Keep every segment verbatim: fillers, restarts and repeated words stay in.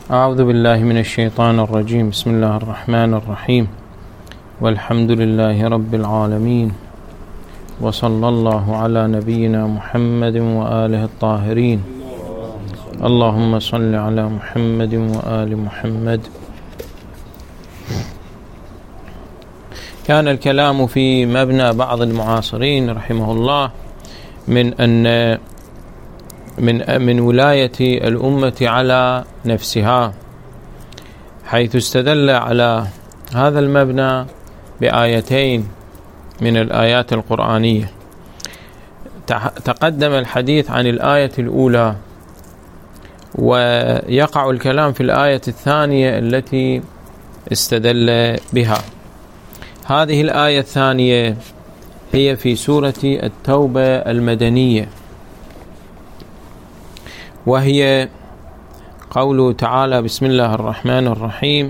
أعوذ بالله من الشيطان الرجيم. بسم الله الرحمن الرحيم، والحمد لله رب العالمين، وصلى الله على نبينا محمد وآله الطاهرين. اللهم صل على محمد وآل محمد. كان الكلام في مبنى بعض المعاصرين رحمه الله من أن من من ولاية الأمة على نفسها، حيث استدل على هذا المبنى بآيتين من الآيات القرآنية. تقدم الحديث عن الآية الأولى، ويقع الكلام في الآية الثانية التي استدل بها. هذه الآية الثانية هي في سورة التوبة المدنية، وهي قوله تعالى: بسم الله الرحمن الرحيم: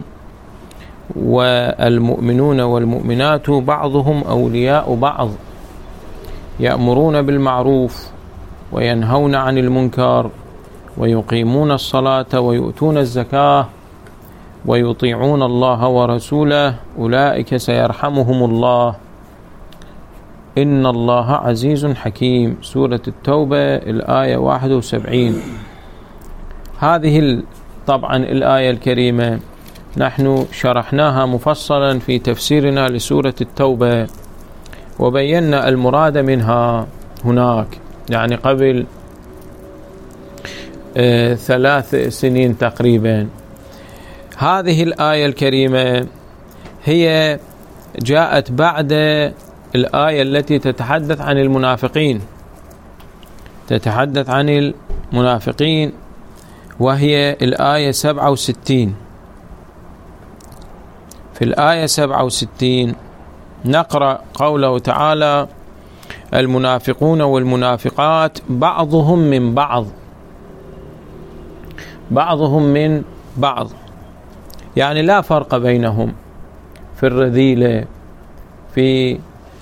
والمؤمنون والمؤمنات بعضهم أولياء بعض يأمرون بالمعروف وينهون عن المنكر ويقيمون الصلاة ويؤتون الزكاة ويطيعون الله ورسوله أولئك سيرحمهم الله إن الله عزيز حكيم. سورة التوبة الآية واحد وسبعين. هذه طبعا الآية الكريمة نحن شرحناها مفصلا في تفسيرنا لسورة التوبة، وبينا المراد منها هناك، يعني قبل آه ثلاث سنين تقريبا. هذه الآية الكريمة هي جاءت بعد الآية التي تتحدث عن المنافقين، تتحدث عن المنافقين، وهي الآية سبعة وستين. في الآية سبعة وستين نقرأ قوله تعالى: المنافقون والمنافقات بعضهم من بعض، بعضهم من بعض، يعني لا فرق بينهم في الرذيلة، في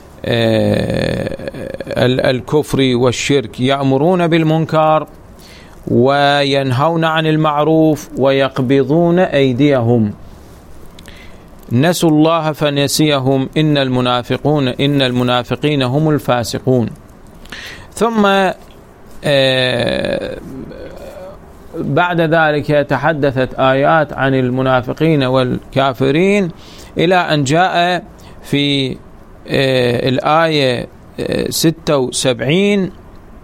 الكفر والشرك. يأمرون بالمنكر وينهون عن المعروف ويقبضون أيديهم، نسوا الله فنسيهم إن المنافقون إن المنافقين هم الفاسقون. ثم بعد ذلك تحدثت آيات عن المنافقين والكافرين إلى أن جاء في الآية ستة وسبعين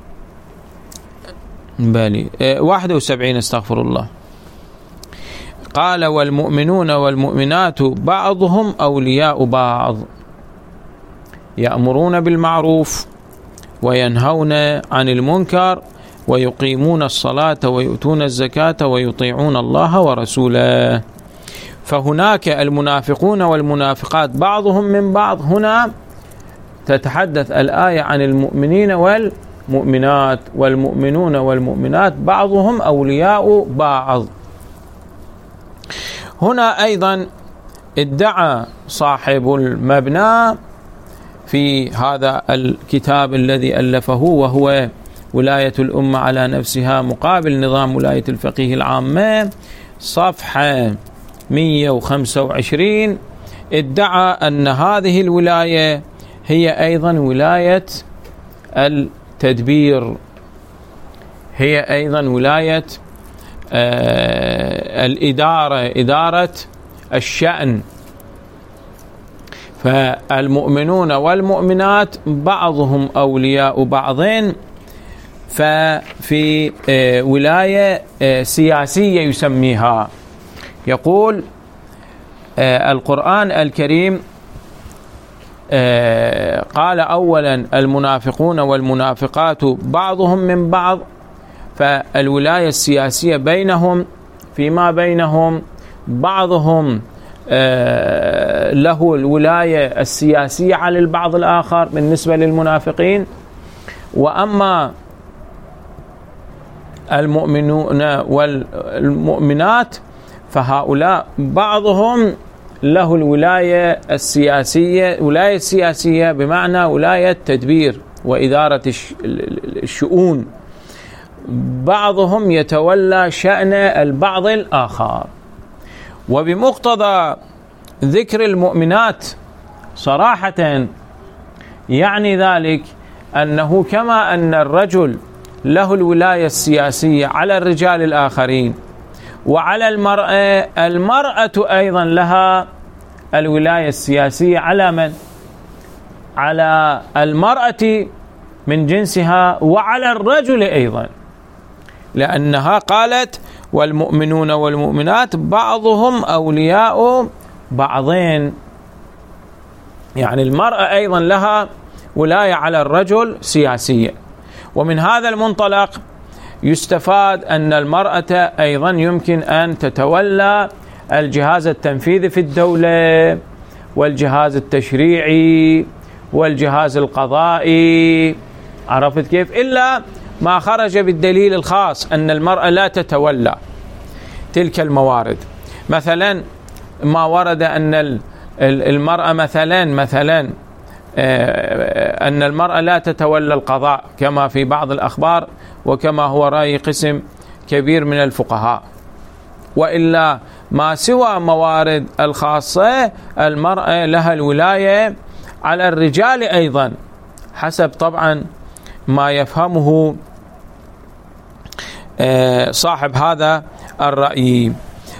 بالي واحد وسبعين استغفر الله، قال: والمؤمنون والمؤمنات بعضهم أولياء بعض يأمرون بالمعروف وينهون عن المنكر ويقيمون الصلاة ويؤتون الزكاة ويطيعون الله ورسوله. فهناك المنافقون والمنافقات بعضهم من بعض. هنا تتحدث الآية عن المؤمنين والمؤمنات، والمؤمنون والمؤمنات بعضهم أولياء بعض. هنا أيضا ادعى صاحب المبنى في هذا الكتاب الذي ألفه، وهو ولاية الأمة على نفسها مقابل نظام ولاية الفقيه العامة، صفحة مئة وخمسة وعشرين، ادعى أن هذه الولاية هي أيضا ولاية التدبير، هي أيضا ولاية آه الإدارة، إدارة الشأن. فالمؤمنون والمؤمنات بعضهم أولياء بعضين، ففي آه ولاية آه سياسية يسميها. يقول آه القرآن الكريم آه قال أولا: المنافقون والمنافقات بعضهم من بعض، فالولاية السياسية بينهم، فيما بينهم بعضهم آه له الولاية السياسية على البعض الآخر بالنسبة للمنافقين. وأما المؤمنون والمؤمنات فهؤلاء بعضهم له الولاية السياسية، ولاية سياسية بمعنى ولاية تدبير وإدارة الشؤون. بعضهم يتولى شأن البعض الآخر. وبمقتضى ذكر المؤمنات صراحة يعني ذلك أنه كما أن الرجل له الولاية السياسية على الرجال الآخرين وعلى المرأة، المرأة أيضا لها الولاية السياسية على من؟ على المرأة من جنسها وعلى الرجل أيضا، لأنها قالت والمؤمنون والمؤمنات بعضهم أولياء بعضين، يعني المرأة أيضا لها ولاية على الرجل سياسية. ومن هذا المنطلق يستفاد أن المرأة أيضا يمكن أن تتولى الجهاز التنفيذي في الدولة والجهاز التشريعي والجهاز القضائي، عرفت كيف؟ إلا ما خرج بالدليل الخاص أن المرأة لا تتولى تلك الموارد. مثلا ما ورد أن المرأة مثلا مثلا أن المرأة لا تتولى القضاء كما في بعض الأخبار وكما هو رأي قسم كبير من الفقهاء، وإلا ما سوى موارد الخاصة المرأة لها الولاية على الرجال أيضا، حسب طبعا ما يفهمه صاحب هذا الرأي.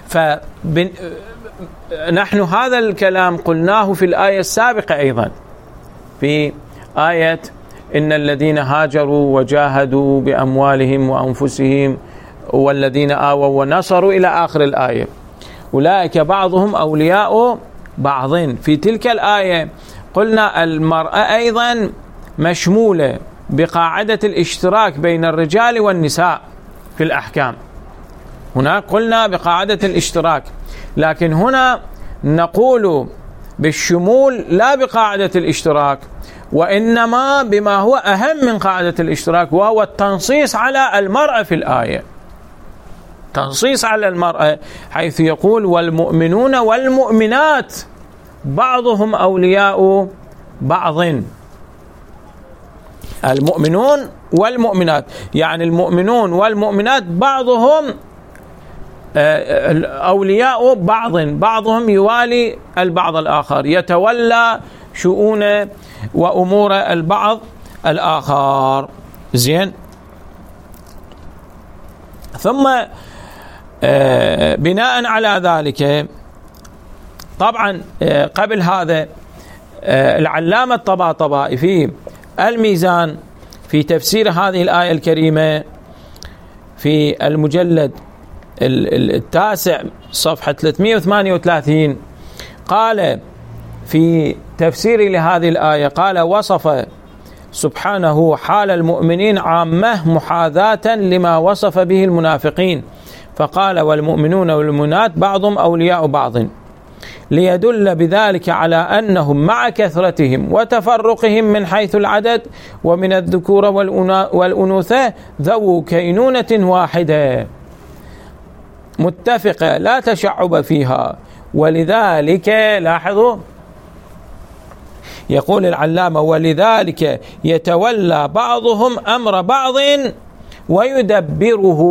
فنحن هذا الكلام قلناه في الآية السابقة أيضا، في آية إن الذين هاجروا وجاهدوا بأموالهم وأنفسهم والذين آووا ونصروا إلى آخر الآية أولئك بعضهم أولياء بعض. في تلك الآية قلنا المرأة أيضا مشمولة بقاعدة الاشتراك بين الرجال والنساء في الأحكام، هنا قلنا بقاعدة الاشتراك، لكن هنا نقول بالشمول لا بقاعدة الاشتراك، وإنما بما هو أهم من قاعدة الاشتراك، وهو التنصيص على المرأة في الآية، تنصيص على المرأة، حيث يقول والمؤمنون والمؤمنات بعضهم أولياء بعض. المؤمنون والمؤمنات يعني المؤمنون والمؤمنات بعضهم أولياء بعض، بعضهم يوالي البعض الآخر، يتولى شؤون وأمور البعض الآخر. زين. ثم بناء على ذلك طبعا قبل هذا العلامة الطباطبائي في الميزان في تفسير هذه الآية الكريمة في المجلد التاسع صفحة ثلاثمئة وثمانية وثلاثين قال في تفسير لهذه الآية، قال وصف سبحانه حال المؤمنين عامة محاذاة لما وصف به المنافقين، فقال والمؤمنون والمؤمنات بعضهم أولياء بعض، ليدل بذلك على أنهم مع كثرتهم وتفرقهم من حيث العدد ومن الذكورة والأنوثة ذو كينونة واحدة متفقة لا تشعب فيها، ولذلك لاحظوا يقول العلامة ولذلك يتولى بعضهم أمر بعض ويدبره.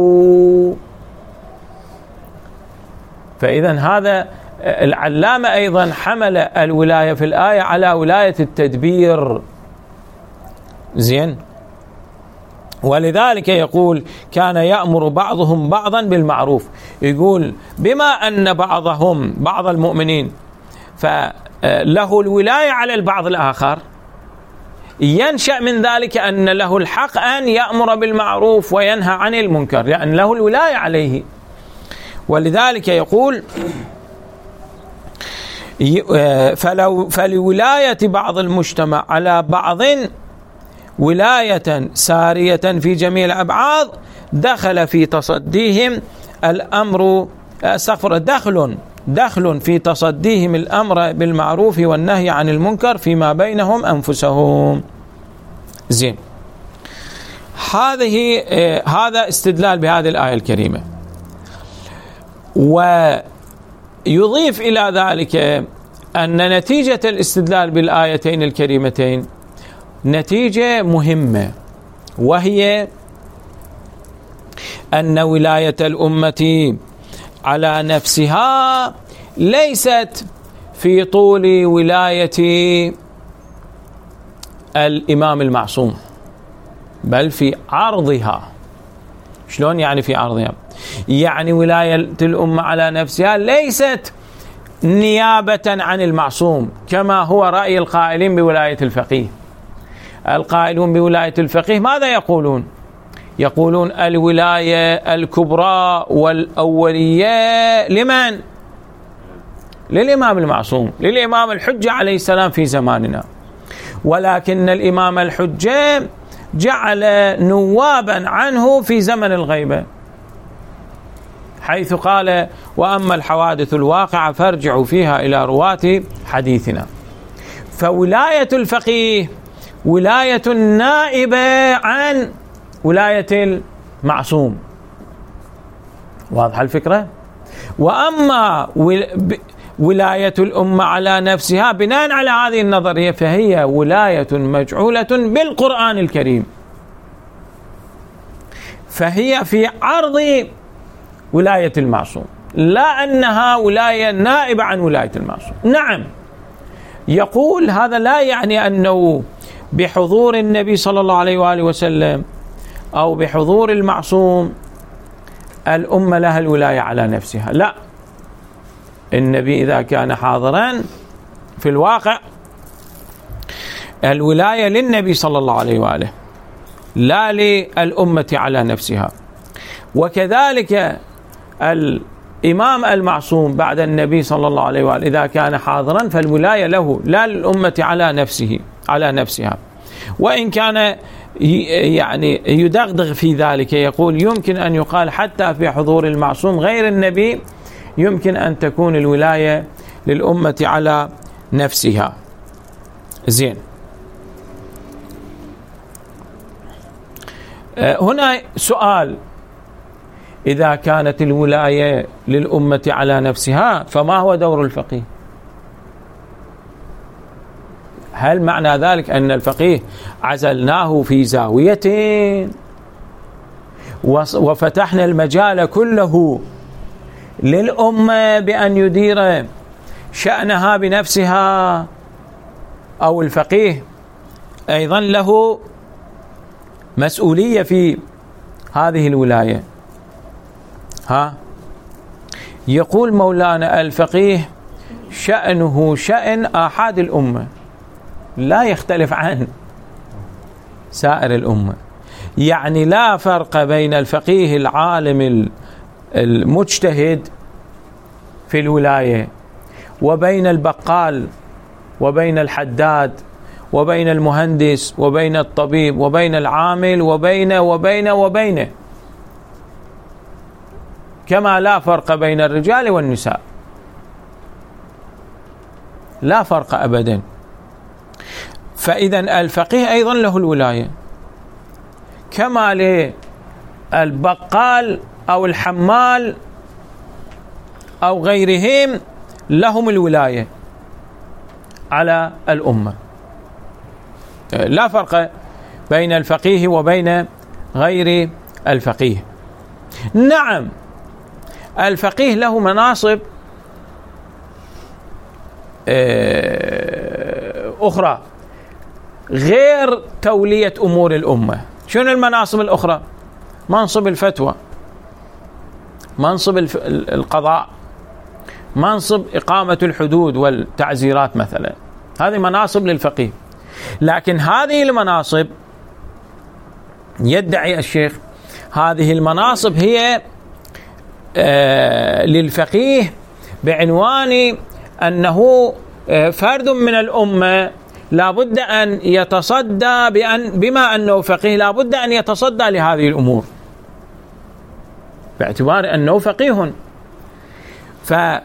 فإذا هذا العلامة أيضا حمل الولاية في الآية على ولاية التدبير. زين. ولذلك يقول كان يأمر بعضهم بعضا بالمعروف، يقول بما أن بعضهم بعض المؤمنين فله الولاية على البعض الآخر، ينشأ من ذلك أن له الحق أن يأمر بالمعروف وينهى عن المنكر، لأن يعني له الولاية عليه. ولذلك يقول فلو فلولاية بعض المجتمع على بعض ولاية سارية في جميع الأبعاد دخل في تصديهم الأمر استغفر دخل دخل في تصديهم الأمر بالمعروف والنهي عن المنكر فيما بينهم أنفسهم. زين. هذه هذا استدلال بهذه الآية الكريمة. ويضيف إلى ذلك أن نتيجة الاستدلال بالآيتين الكريمتين نتيجة مهمة، وهي أن ولاية الأمة على نفسها ليست في طول ولاية الإمام المعصوم، بل في عرضها. شلون يعني في عرضها؟ يعني ولاية الأمة على نفسها ليست نيابة عن المعصوم كما هو رأي القائلين بولاية الفقيه. القائلون بولاية الفقيه ماذا يقولون؟ يقولون الولاية الكبرى والأولية لمن؟ للإمام المعصوم، للإمام الحجة عليه السلام في زماننا. ولكن الإمام الحجة جعل نوابا عنه في زمن الغيبة، حيث قال: وأما الحوادث الواقعة فارجعوا فيها إلى رواة حديثنا. فولاية الفقيه ولاية نائبة عن ولاية المعصوم. واضحة الفكرة؟ وأما ولاية الأمة على نفسها بناء على هذه النظرية فهي ولاية مجعولة بالقرآن الكريم، فهي في عرض ولاية المعصوم، لا أنها ولاية نائبة عن ولاية المعصوم. نعم، يقول هذا لا يعني أنه بحضور النبي صلى الله عليه وآله وسلم أو بحضور المعصوم الأمة لها الولاية على نفسها، لا. النبي إذا كان حاضرا في الواقع الولاية للنبي صلى الله عليه وآله، لا للأمة على نفسها. وكذلك الإمام المعصوم بعد النبي صلى الله عليه وآله إذا كان حاضرا فالولاية له لا للأمة على نفسه على نفسها. وإن كان يعني يدغدغ في ذلك، يقول يمكن أن يقال حتى في حضور المعصوم غير النبي يمكن أن تكون الولاية للأمة على نفسها. زين، هنا سؤال: إذا كانت الولاية للأمة على نفسها فما هو دور الفقيه؟ هل معنى ذلك أن الفقيه عزلناه في زاوية وفتحنا المجال كله للأمة بأن يدير شأنها بنفسها؟ أو الفقيه أيضا له مسؤولية في هذه الولاية؟ ها، يقول مولانا: الفقيه شأنه شأن آحاد الأمة، لا يختلف عن سائر الأمة. يعني لا فرق بين الفقيه العالم المجتهد في الولاية وبين البقال وبين الحداد وبين المهندس وبين الطبيب وبين العامل وبين وبين وبين كما لا فرق بين الرجال والنساء، لا فرق أبدا. فإذا الفقيه أيضا له الولاية كما للبقال أو الحمال أو غيرهم لهم الولاية على الأمة. لا فرق بين الفقيه وبين غير الفقيه. نعم، الفقيه له مناصب أخرى غير تولية أمور الأمة. شنو المناصب الأخرى؟ منصب الفتوى، منصب القضاء، منصب إقامة الحدود والتعزيرات مثلا، هذه مناصب للفقيه. لكن هذه المناصب يدعي الشيخ هذه المناصب هي آه للفقيه بعنوان أنه آه فرد من الأمة لا بد أن يتصدى بأن بما أنه فقيه لا بد أن يتصدى لهذه الأمور باعتبار أنه فقيه، فلا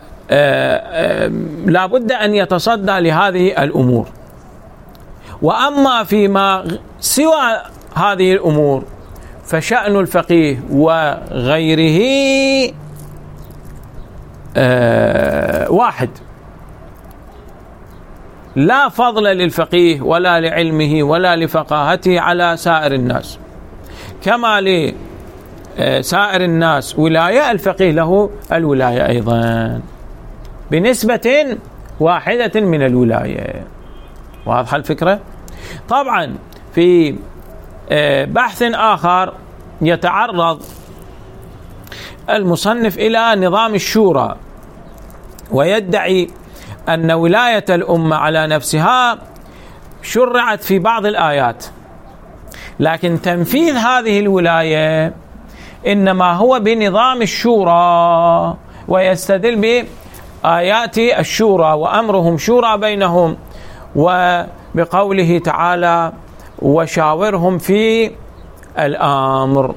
بد أن يتصدى لهذه الأمور. وأما فيما سوى هذه الأمور فشأن الفقيه وغيره واحد، لا فضل للفقيه ولا لعلمه ولا لفقاهته على سائر الناس. كما سائر الناس ولاية، الفقيه له الولاية أيضا بنسبة واحدة من الولاية. واضحة الفكرة؟ طبعا في بحث آخر يتعرض المصنف إلى نظام الشورى، ويدعي أن ولاية الأمة على نفسها شرعت في بعض الآيات، لكن تنفيذ هذه الولاية إنما هو بنظام الشورى، ويستدل بآيات الشورى وأمرهم شورى بينهم، وبقوله تعالى وشاورهم في الأمر.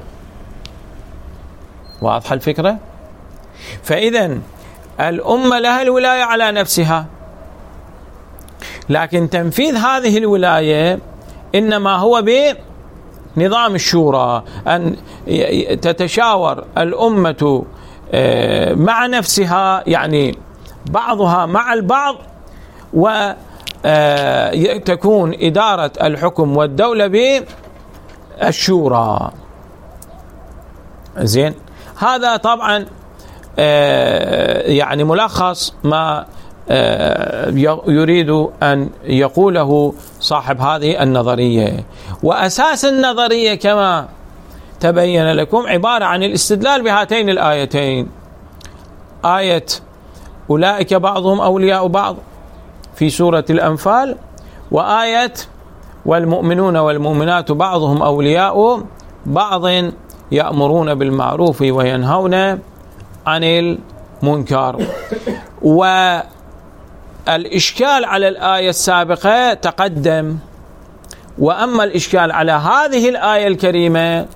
واضحة الفكرة؟ فإذن الأمة لها الولاية على نفسها، لكن تنفيذ هذه الولاية إنما هو بنظام الشورى، أن تتشاور الأمة مع نفسها، يعني بعضها مع البعض، وتكون إدارة الحكم والدولة بالشورى. زين، هذا طبعا يعني ملخص ما يريد أن يقوله صاحب هذه النظرية. وأساس النظرية كما تبين لكم عبارة عن الاستدلال بهاتين الآيتين، آية أولئك بعضهم أولياء بعض في سورة الأنفال، وآية والمؤمنون والمؤمنات بعضهم أولياء بعض يأمرون بالمعروف وينهون عن المنكر. والإشكال على الآية السابقة تقدم، وأما الإشكال على هذه الآية الكريمة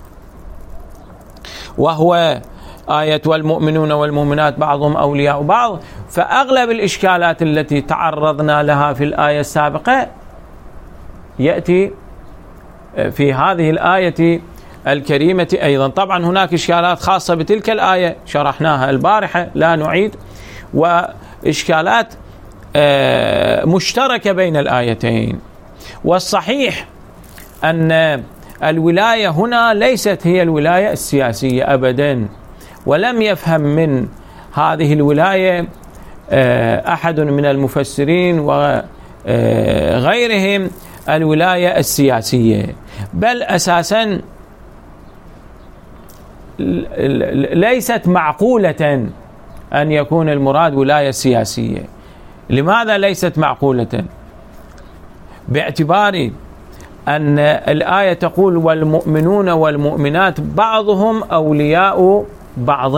وهو آية والمؤمنون والمؤمنات بعضهم أولياء بعض، فأغلب الإشكالات التي تعرضنا لها في الآية السابقة يأتي في هذه الآية الكريمة أيضا. طبعا هناك إشكالات خاصة بتلك الآية شرحناها البارحة لا نعيد، وإشكالات مشتركة بين الآيتين. والصحيح أن الولاية هنا ليست هي الولاية السياسية أبدا، ولم يفهم من هذه الولاية أحد من المفسرين وغيرهم الولاية السياسية، بل أساسا ليست معقولة أن يكون المراد ولاية سياسية. لماذا ليست معقولة؟ باعتبار أن الآية تقول والمؤمنون والمؤمنات بعضهم أولياء بعض،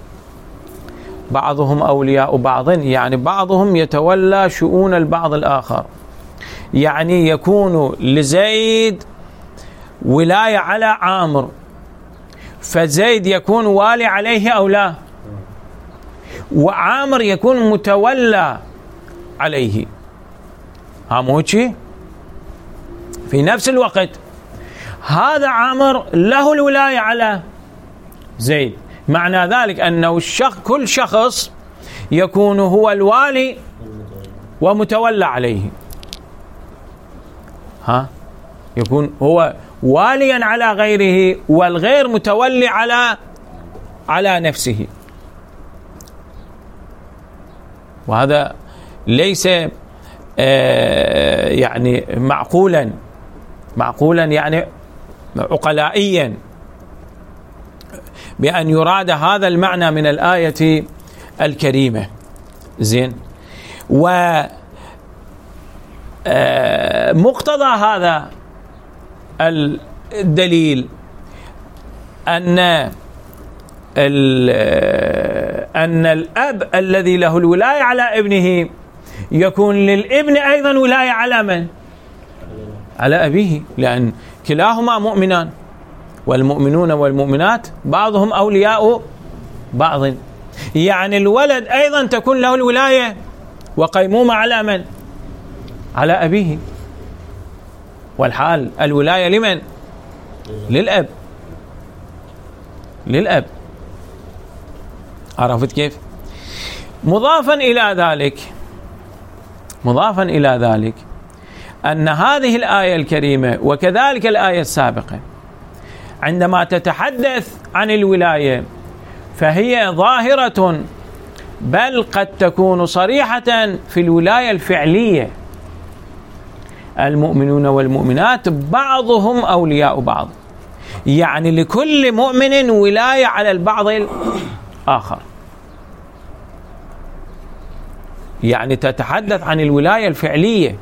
بعضهم أولياء بعض يعني بعضهم يتولى شؤون البعض الآخر، يعني يكون لزيد ولاية على عامر، فزيد يكون والي عليه أو لا، وعامر يكون متولى عليه. هاموشي في نفس الوقت هذا عامر له الولاية على زيد، معنى ذلك أنه الشخص كل شخص يكون هو الوالي ومتولى عليه، ها يكون هو واليا على غيره والغير متولي على على نفسه. وهذا ليس آه يعني معقولا معقولا يعني عقلائيا بأن يراد هذا المعنى من الآية الكريمة. زين، ومقتضى هذا الدليل أن أن الأب الذي له الولاية على ابنه يكون للابن أيضا ولاية على من؟ على أبيه، لأن كلاهما مؤمنان، والمؤمنون والمؤمنات بعضهم أولياء بعض، يعني الولد أيضا تكون له الولاية وقيمومة على من؟ على أبيه، والحال الولاية لمن؟ للأب للأب عرفت كيف؟ مضافا إلى ذلك مضافا إلى ذلك أن هذه الآية الكريمة وكذلك الآية السابقة عندما تتحدث عن الولاية، فهي ظاهرة بل قد تكون صريحة في الولاية الفعلية. المؤمنون والمؤمنات بعضهم أولياء بعض، يعني لكل مؤمن ولاية على البعض الآخر، يعني تتحدث عن الولاية الفعلية.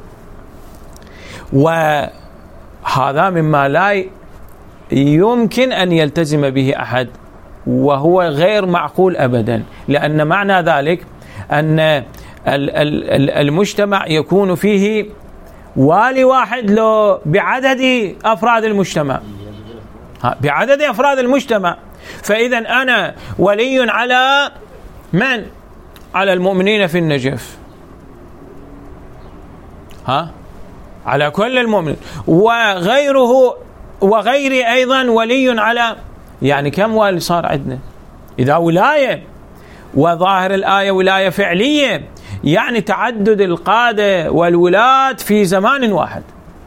وهذا مما لا يمكن أن يلتزم به أحد، وهو غير معقول أبدا، لأن معنى ذلك أن المجتمع يكون فيه والي واحد لو بعدد أفراد المجتمع، بعدد أفراد المجتمع. فإذا أنا ولي على من؟ على المؤمنين في النجف، ها، على كل المؤمنين، وغيره وغيري أيضا ولي على، يعني كم والي صار عندنا؟ إذا ولاية وظاهر الآية ولاية فعلية، يعني تعدد القادة والولاة في زمان واحد،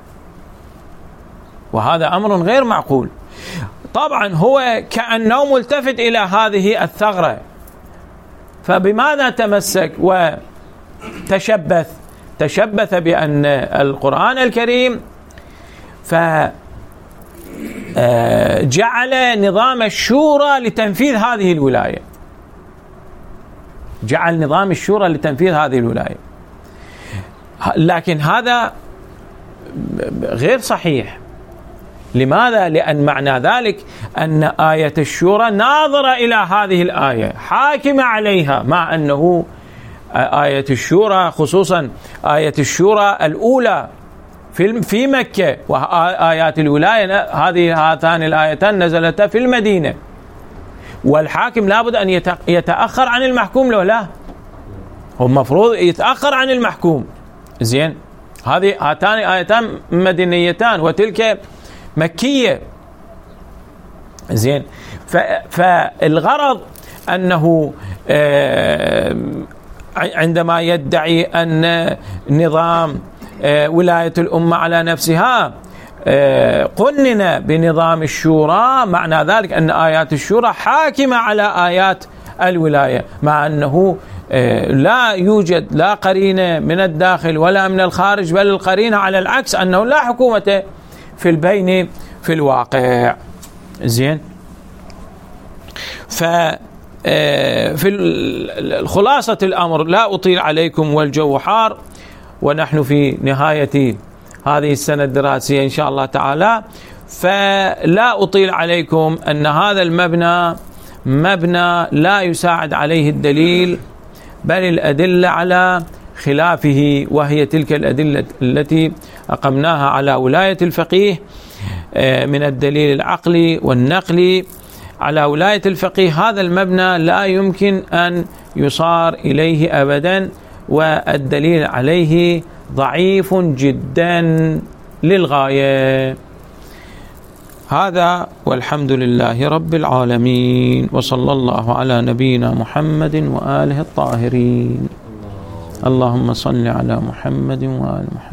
وهذا أمر غير معقول. طبعا هو كأنه ملتفت إلى هذه الثغرة، فبماذا تمسك وتشبث؟ تشبث بأن القرآن الكريم فجعل نظام الشورى لتنفيذ هذه الولاية، جعل نظام الشورى لتنفيذ هذه الولاية، لكن هذا غير صحيح. لماذا؟ لأن معنى ذلك أن آية الشورى ناظرة إلى هذه الآية، حاكمة عليها، مع أنه آية الشورى خصوصا آية الشورى الأولى في في مكة، وآيات الولاية هذه هاتان الآيتان نزلتا في المدينة، والحاكم لابد أن يتأخر عن المحكوم له، لا، هو المفروض يتأخر عن المحكوم. زين، هذه هاتان آيتان مدنيتان وتلك مكية. زين، فالغرض أنه عندما يدعي أن نظام ولاية الأمة على نفسها قنن بنظام الشورى، معنى ذلك أن آيات الشورى حاكمة على آيات الولاية، مع أنه لا يوجد لا قرينة من الداخل ولا من الخارج، بل القرينة على العكس، أنه لا حكومة في البين في الواقع. زين، ف في خلاصة الأمر، لا أطيل عليكم والجو حار، ونحن في نهاية هذه السنة الدراسية إن شاء الله تعالى، فلا أطيل عليكم أن هذا المبنى مبنى لا يساعد عليه الدليل، بل الأدلة على خلافه، وهي تلك الأدلة التي أقمناها على ولاية الفقيه من الدليل العقلي والنقلي. على ولاية الفقيه هذا المبنى لا يمكن أن يصار إليه أبدا، والدليل عليه ضعيف جدا للغاية. هذا والحمد لله رب العالمين، وصلى الله على نبينا محمد وآله الطاهرين. اللهم صل على محمد وآل محمد.